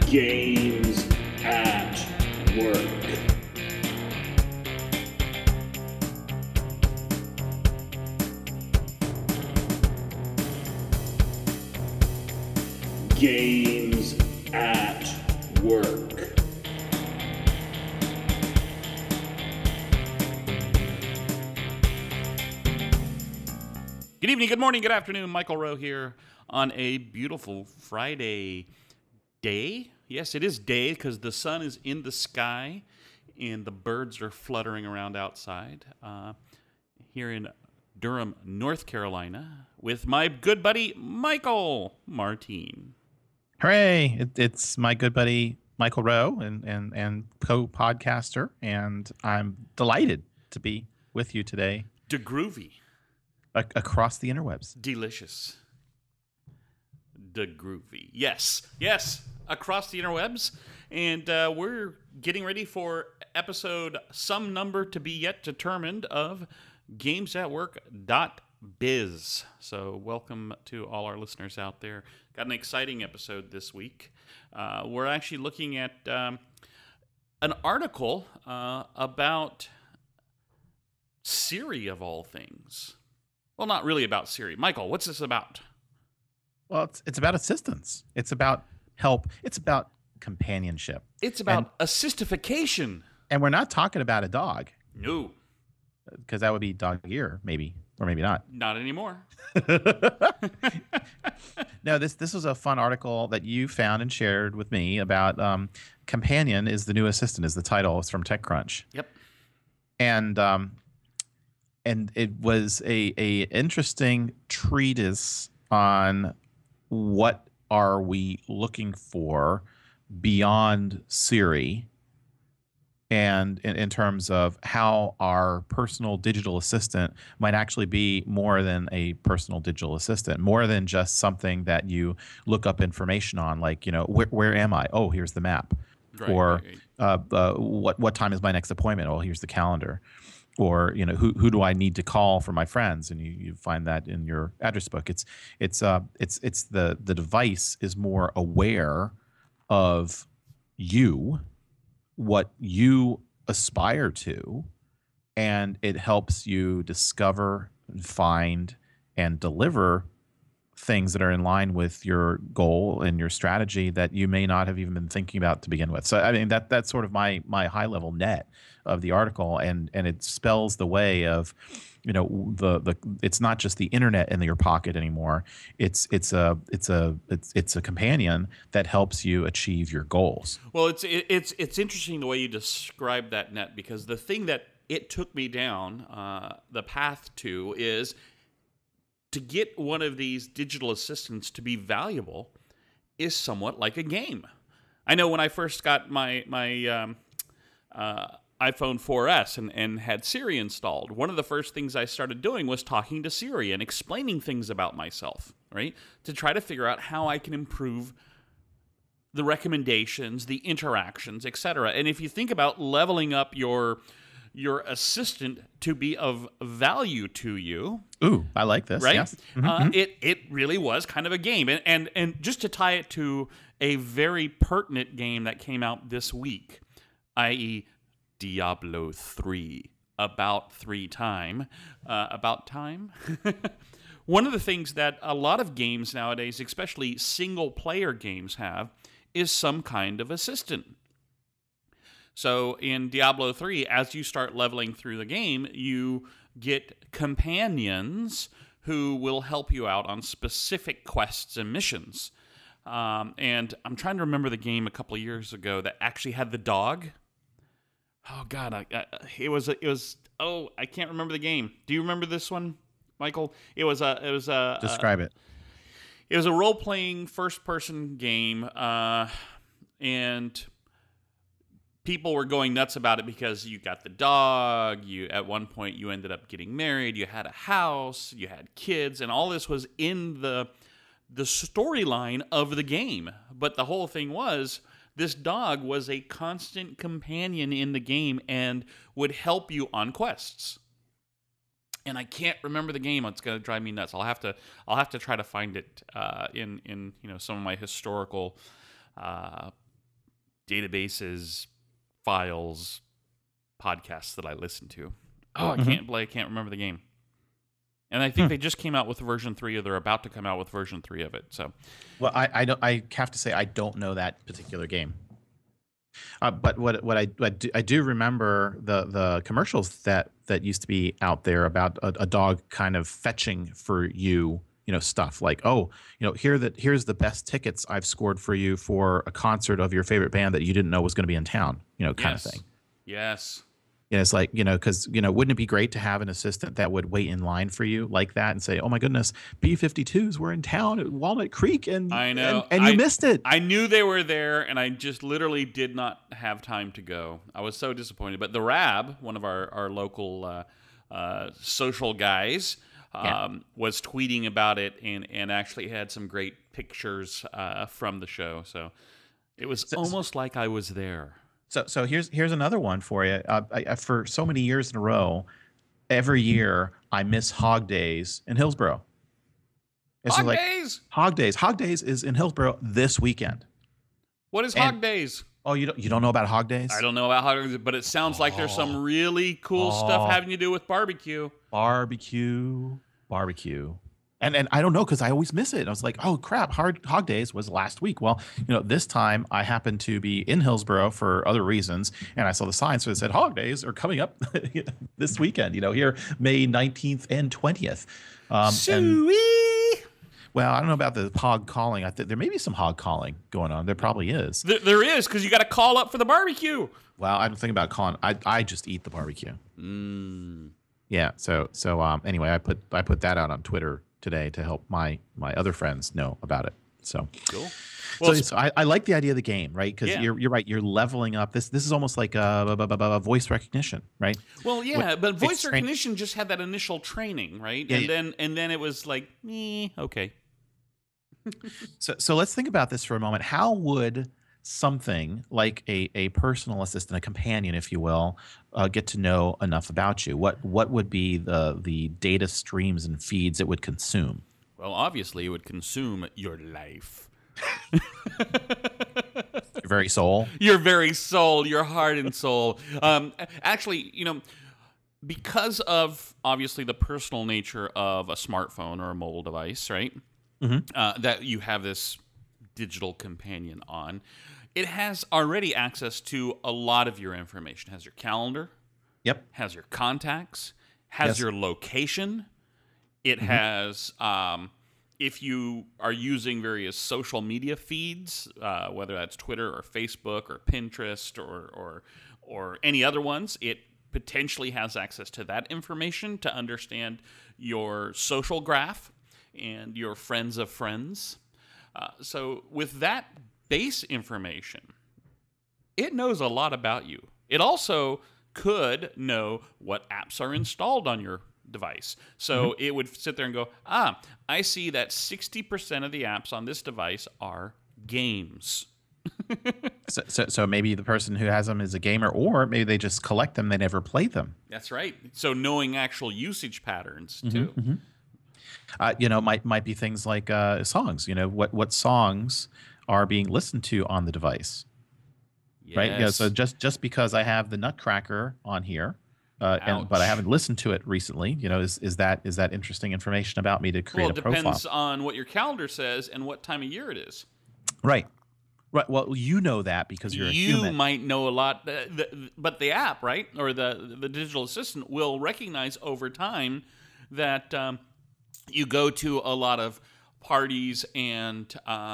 Games at Work. Games at Work. Good evening, good morning, good afternoon. Michael Rowe here on a beautiful Friday day. Yes, it is day because the sun is in the sky and the birds are fluttering around outside here in Durham, North Carolina, with my good buddy Michael Martin. Hooray! It's my good buddy Michael Rowe and co-podcaster, and I'm delighted to be with you today DeGroovy. Across the interwebs. Delicious. DeGroovy. Yes, across the interwebs. And we're getting ready for episode some number to be yet determined of gamesatwork.biz. So welcome to all our listeners out there. Got an exciting episode this week. We're actually looking at an article about Siri, of all things. Well, not really about Siri. Michael, what's this about? Well, it's about assistance. It's about help. It's about companionship. It's about assistification. And we're not talking about a dog. No. Because that would be dog ear, maybe. Or maybe not. Not anymore. No, this was a fun article that you found and shared with me about Companion is the New Assistant is the title. It's from TechCrunch. Yep. And it was a interesting treatise on what are we looking for beyond Siri, and in terms of how our personal digital assistant might actually be more than a personal digital assistant, more than just something that you look up information on, like, you know, where am I? Oh, here's the map. Right, or right. What time is my next appointment? Oh, here's the calendar. Or, you know, who do I need to call for my friends? And you find that in your address book. It's the device is more aware of you, what you aspire to, and it helps you discover and find and deliver things that are in line with your goal and your strategy that you may not have even been thinking about to begin with. So, I mean, that's sort of my high level net of the article, and it spells the way of, you know, the it's not just the internet in your pocket anymore. It's a companion that helps you achieve your goals. Well, it's interesting the way you describe that net, because the thing that it took me down the path to is to get one of these digital assistants to be valuable is somewhat like a game. I know when I first got my iPhone 4S and had Siri installed, one of the first things I started doing was talking to Siri and explaining things about myself, right? To try to figure out how I can improve the recommendations, the interactions, etc. And if you think about leveling up your assistant to be of value to you. Ooh, I like this. Right? Yes. Mm-hmm. It really was kind of a game. And just to tie it to a very pertinent game that came out this week, i.e. Diablo 3, about time. One of the things that a lot of games nowadays, especially single-player games, have is some kind of assistant. So in Diablo 3, as you start leveling through the game, you get companions who will help you out on specific quests and missions. And I'm trying to remember the game a couple of years ago that actually had the dog. Oh God, it was. Oh, I can't remember the game. Do you remember this one, Michael? It was a. Describe it. It was a role-playing first-person game, and people were going nuts about it because you got the dog, at one point you ended up getting married, you had a house, you had kids, and all this was in the storyline of the game. But the whole thing was, this dog was a constant companion in the game and would help you on quests. And I can't remember the game. It's going to drive me nuts. I'll have to try to find it in some of my historical databases, files, podcasts that I listen to. Oh, Mm-hmm. I can't remember the game. And I think they just came out with version 3, or they're about to come out with version 3 of it. So, Well, I have to say I don't know that particular game. But I do remember the commercials that used to be out there about a dog kind of fetching for you, stuff like, oh, here's the best tickets I've scored for you for a concert of your favorite band that you didn't know was going to be in town, kind of thing. Yes. And it's like, because, wouldn't it be great to have an assistant that would wait in line for you like that and say, oh my goodness, B-52s were in town at Walnut Creek and I know. and you missed it. I knew they were there, and I just literally did not have time to go. I was so disappointed. But the Rab, one of our local social guys, was tweeting about it and actually had some great pictures from the show. So it was almost like I was there. So here's another one for you. I for so many years in a row, every year I miss Hog Days in Hillsborough. Days? Hog Days. Hog Days is in Hillsborough this weekend. What is Hog Days? Oh, you don't know about Hog Days? I don't know about Hog Days, but it sounds like there's some really cool stuff having to do with barbecue. Barbecue. And I don't know, because I always miss it. I was like, oh crap, Hog Days was last week. Well, this time I happened to be in Hillsborough for other reasons, and I saw the sign, so it said Hog Days are coming up this weekend. Here May 19th and 20th. Well, I don't know about the hog calling. I think there may be some hog calling going on. There probably is. There is, because you got to call up for the barbecue. Well, I don't think about calling. I just eat the barbecue. Yeah. So anyway, I put that out on Twitter today to help my other friends know about it. So cool. Well, so I like the idea of the game, right? Because you're right. You're leveling up. This is almost like a voice recognition, right? Well, yeah, but voice recognition just had that initial training, right? Yeah, and then it was like, okay. So let's think about this for a moment. How would something like a personal assistant, a companion, if you will, get to know enough about you? What would be the data streams and feeds it would consume? Well, obviously, it would consume your life. Your very soul? Your very soul, your heart and soul. Actually, because of, obviously, the personal nature of a smartphone or a mobile device, right? Mm-hmm. That you have this digital companion on, it has already access to a lot of your information. It has your calendar. Yep. Has your contacts. Has your location. It has, if you are using various social media feeds, whether that's Twitter or Facebook or Pinterest or any other ones, it potentially has access to that information to understand your social graph and your friends of friends. So with that base information, it knows a lot about you. It also could know what apps are installed on your device. So it would sit there and go, I see that 60% of the apps on this device are games. So maybe the person who has them is a gamer, or maybe they just collect them, they never play them. That's right. So knowing actual usage patterns too. Might be things like songs. What songs are being listened to on the device, right? Yeah. So just because I have the Nutcracker on here, but I haven't listened to it recently, is that interesting information about me to create a profile? Well, it depends on what your calendar says and what time of year it is. Right. Well, you know that because you're a human. You might know a lot, but the app, right, or the digital assistant will recognize over time that you go to a lot of parties and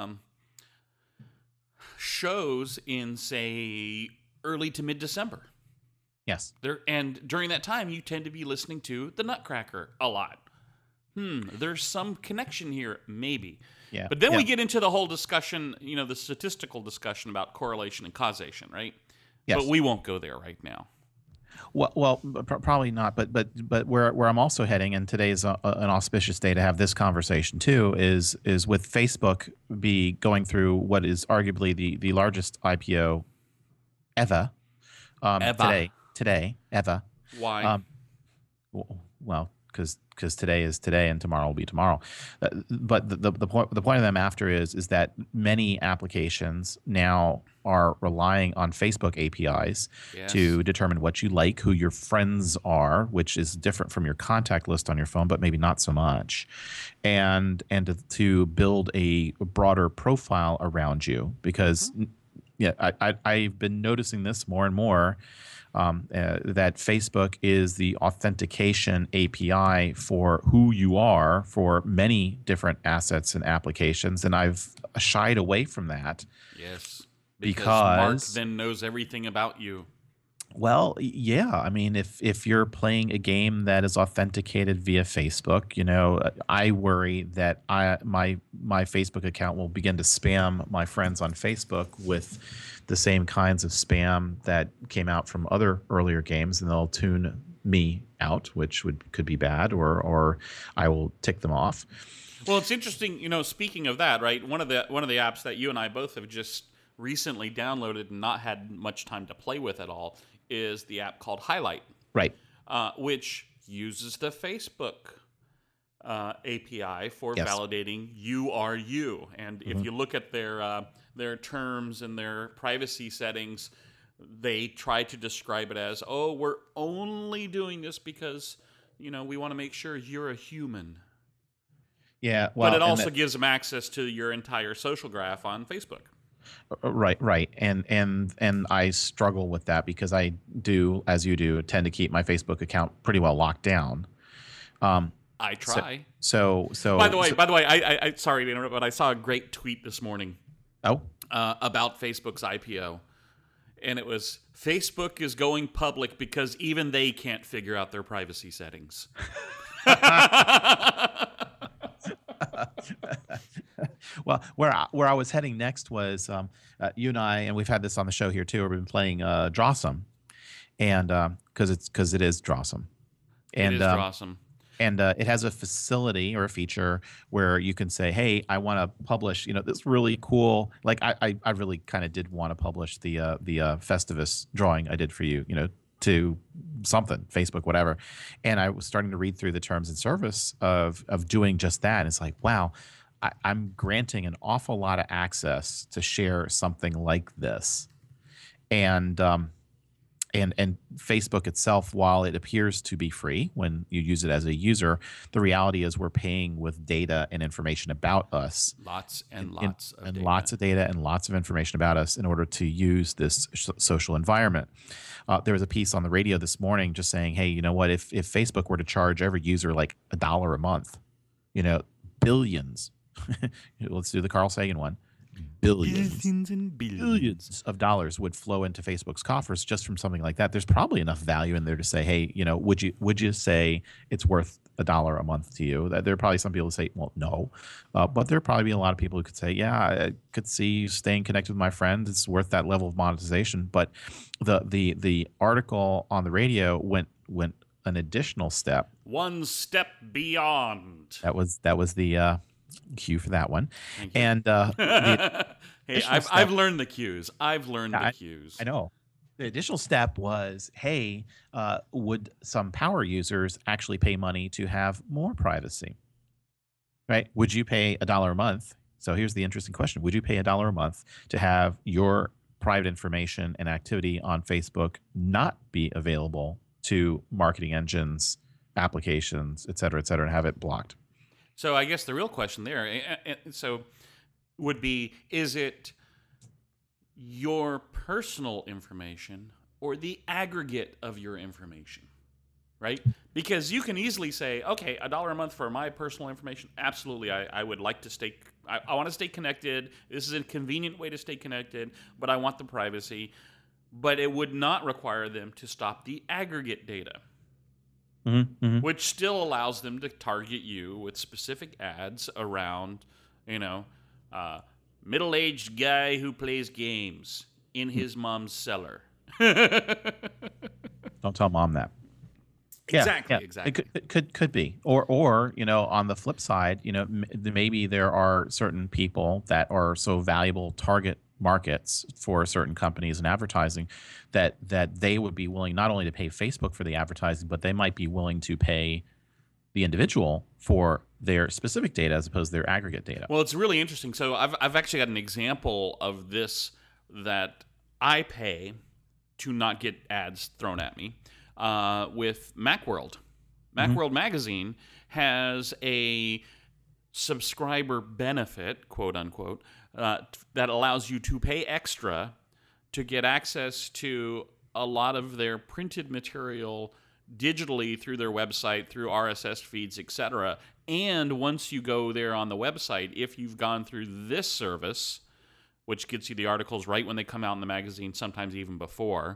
shows in, say, early to mid-December. Yes. And during that time, you tend to be listening to the Nutcracker a lot. There's some connection here, maybe. Yeah. But then we get into the whole discussion, the statistical discussion about correlation and causation, right? Yes. But we won't go there right now. Well, probably not. But where I'm also heading, and today is an auspicious day to have this conversation too, is with Facebook going through what is arguably the largest IPO ever. Today, ever. Why? Well, because today is today and tomorrow will be tomorrow. But the point of them after is that many applications now are relying on Facebook APIs Yes. to determine what you like, who your friends are, which is different from your contact list on your phone, but maybe not so much, and to build a broader profile around you. Because yeah, I've been noticing this more and more. That Facebook is the authentication API for who you are for many different assets and applications, and I've shied away from that. Yes. Mark Because then knows everything about you. well, yeah. I mean, if you're playing a game that is authenticated via Facebook, I worry that my Facebook account will begin to spam my friends on Facebook with the same kinds of spam that came out from other earlier games, and they'll tune me out, which could be bad, or I will tick them off. Well, it's interesting, speaking of that, right? One of the apps that you and I both have just recently downloaded and not had much time to play with at all is the app called Highlight, Right. which uses the Facebook API for Yes. validating you are you. And if you look at their terms and their privacy settings, they try to describe it as, oh, we're only doing this because, we want to make sure you're a human. Yeah. Well, But it also gives them access to your entire social graph on Facebook. Right. And I struggle with that because I do, as you do, tend to keep my Facebook account pretty well locked down. I try. So By the way, I sorry to interrupt, but I saw a great tweet this morning oh, about Facebook's IPO. And it was, Facebook is going public because even they can't figure out their privacy settings. well, where I was heading next was you and I, and we've had this on the show here too. We've been playing Drawsome, and because it is Drawsome, and It is awesome. and it has a facility or a feature where you can say, hey, I want to publish, this really cool, like I really kind of did want to publish the Festivus drawing I did for you, to something, Facebook, whatever. And I was starting to read through the terms and service of doing just that. And it's like, wow, I'm granting an awful lot of access to share something like this. And Facebook itself, while it appears to be free when you use it as a user, the reality is we're paying with data and information about us. Lots of data. Lots of data and lots of information about us in order to use this social environment. There was a piece on the radio this morning just saying, hey, you know what? If Facebook were to charge every user like $1 a month, billions. Let's do the Carl Sagan one. Billions and billions of dollars would flow into Facebook's coffers just from something like that. There's probably enough value in there to say, hey, would you say it's worth $1 a month to you? There are probably some people who say, well, no, but there probably be a lot of people who could say, yeah, I could see staying connected with my friend. It's worth that level of monetization. But the article on the radio went an additional step. One step beyond. That was the cue for that one. Thank you. And hey, I've learned the cues. I've learned the cues. I know. The additional step was, hey, would some power users actually pay money to have more privacy? Right? Would you pay $1 a month? So here's the interesting question. Would you pay $1 a month to have your private information and activity on Facebook not be available to marketing engines, applications, et cetera, and have it blocked? So I guess the real question there, would be, is it your personal information or the aggregate of your information, right? Because you can easily say, okay, $1 a month for my personal information, absolutely, I would like to stay, I want to stay connected. This is a convenient way to stay connected, but I want the privacy. But it would not require them to stop the aggregate data. Which still allows them to target you with specific ads around, middle-aged guy who plays games in his mom's cellar. Don't tell mom that. Exactly. It could be, or on the flip side, maybe there are certain people that are so valuable target markets for certain companies and advertising that they would be willing not only to pay Facebook for the advertising, but they might be willing to pay the individual for their specific data as opposed to their aggregate data. Well, it's really interesting. So I've actually got an example of this that I pay to not get ads thrown at me with Macworld. Macworld Magazine has a subscriber benefit, quote unquote, that allows you to pay extra to get access to a lot of their printed material digitally through their website, through RSS feeds, etc. And once you go there on the website, if you've gone through this service, which gets you the articles right when they come out in the magazine, sometimes even before,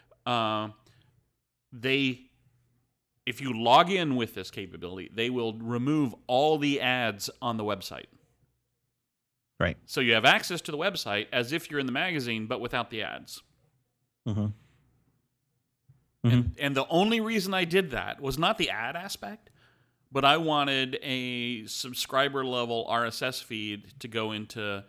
if you log in with this capability, they will remove all the ads on the website. Right. So you have access to the website as if you're in the magazine, but without the ads. Mm-hmm. And the only reason I did that was not the ad aspect, but I wanted a subscriber level RSS feed to go into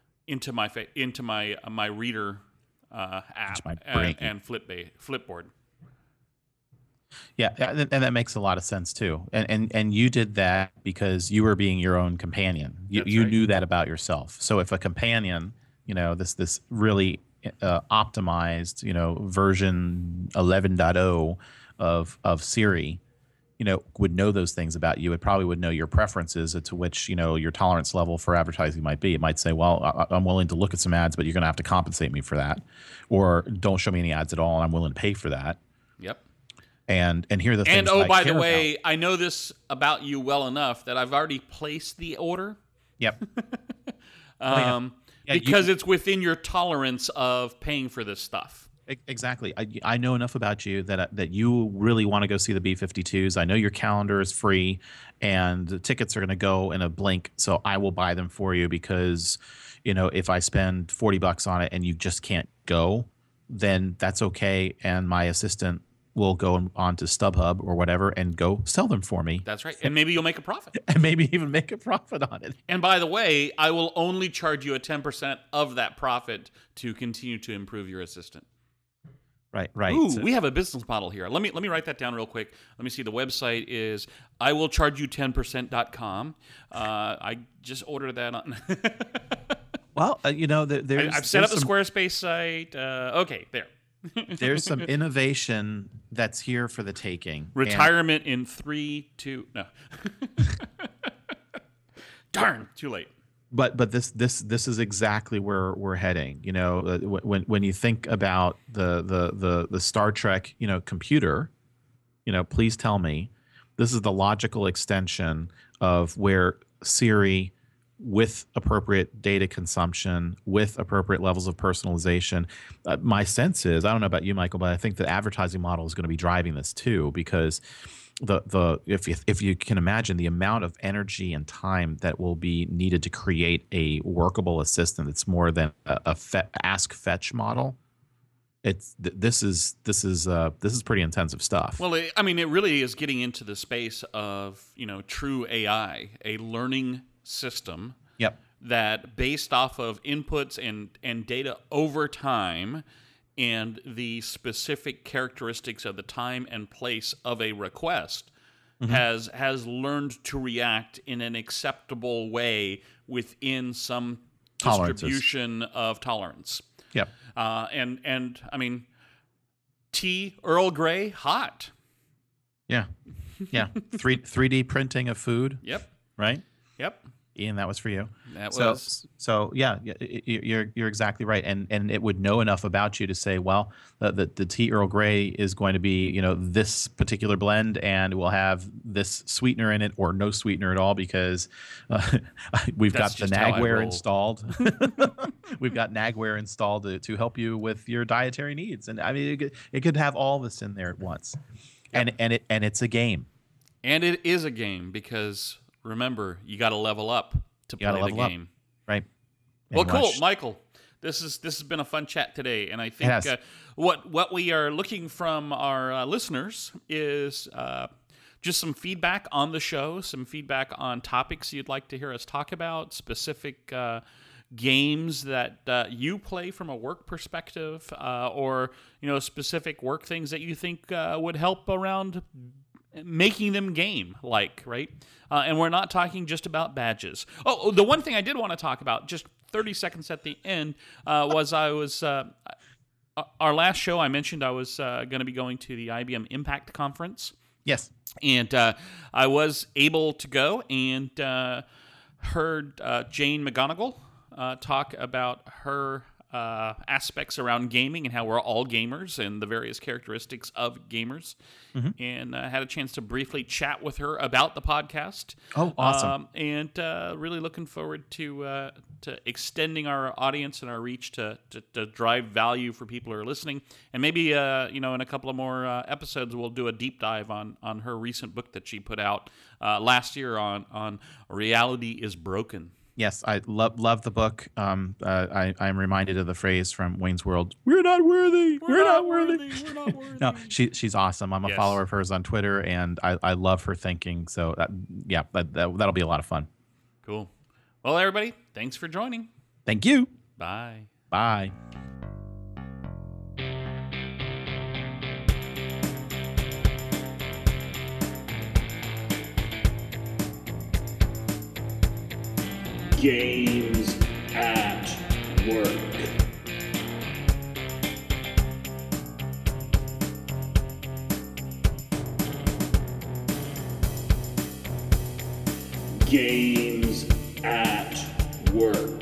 my reader app and Flipboard. Yeah, and that makes a lot of sense too. And you did that because you were being your own companion. You right. knew that about yourself. So if a companion, this really optimized, version 11.0 of Siri, would know those things about you. It probably would know your preferences to which, your tolerance level for advertising might be. It might say, well, I'm willing to look at some ads, but you're going to have to compensate me for that. Or don't show me any ads at all, and I'm willing to pay for that. Yep. And here are the things. And by the way, I know this about you well enough that I've already placed the order. Yep. Because it's within your tolerance of paying for this stuff. Exactly. I know enough about you that you really want to go see the B-52s. I know your calendar is free, and the tickets are going to go in a blink. So I will buy them for you because, if I spend $40 on it and you just can't go, then that's okay. And my assistant will go on to StubHub or whatever and go sell them for me. That's right. And maybe you'll make a profit. And maybe even make a profit on it. And by the way, I will only charge you a 10% of that profit to continue to improve your assistant. Right. Ooh, we have a business model here. Let me write that down real quick. Let me see. The website is iwillchargeyou10%.com. I just ordered that on. Well, I've set up the Squarespace site. Okay, there. There's some innovation that's here for the taking. Retirement in 3, 2, no. Darn, too late. But this is exactly where we're heading. When you think about the Star Trek, computer, please tell me this is the logical extension of where Siri, with appropriate data consumption, with appropriate levels of personalization. My sense is, I don't know about you, Michael, but I think the advertising model is going to be driving this too, because if you can imagine the amount of energy and time that will be needed to create a workable assistant that's more than a ask fetch model. This is pretty intensive stuff. Well, it really is getting into the space of true AI, a learning system. Yep. That based off of inputs and data over time and the specific characteristics of the time and place of a request has learned to react in an acceptable way within some distribution of tolerance. Yep. And tea, Earl Grey, hot. Yeah. 3D printing of food. Yep. Right? Yep. Ian, that was for you. So yeah, you're exactly right, and it would know enough about you to say, well, the tea Earl Grey is going to be this particular blend, and will have this sweetener in it or no sweetener at all because we've got the Nagware installed. We've got Nagware installed to help you with your dietary needs, and it could have all this in there at once, and it's a game. And it is a game because. Remember, you got to level up to play the game. Right. Well, cool, Michael. This has been a fun chat today, and I think what we are looking from our listeners is just some feedback on the show, some feedback on topics you'd like to hear us talk about, specific games that you play from a work perspective, or specific work things that you think would help around making them game-like, right? And we're not talking just about badges. Oh, the one thing I did want to talk about, just 30 seconds at the end, was our last show, I mentioned I was going to be going to the IBM Impact Conference. Yes. And I was able to go and heard Jane McGonigal talk about her aspects around gaming and how we're all gamers and the various characteristics of gamers. And had a chance to briefly chat with her about the podcast. Oh, awesome. And really looking forward to extending our audience and our reach to drive value for people who are listening. And maybe, in a couple of more episodes, we'll do a deep dive on her recent book that she put out last year on Reality is Broken. Yes, I love the book. I'm reminded of the phrase from Wayne's World: "We're not worthy. We're not worthy. We're not worthy." No, she's awesome. I'm a follower of hers on Twitter, and I love her thinking. So that'll be a lot of fun. Cool. Well, everybody, thanks for joining. Thank you. Bye. Bye. Games at Work. Games at Work.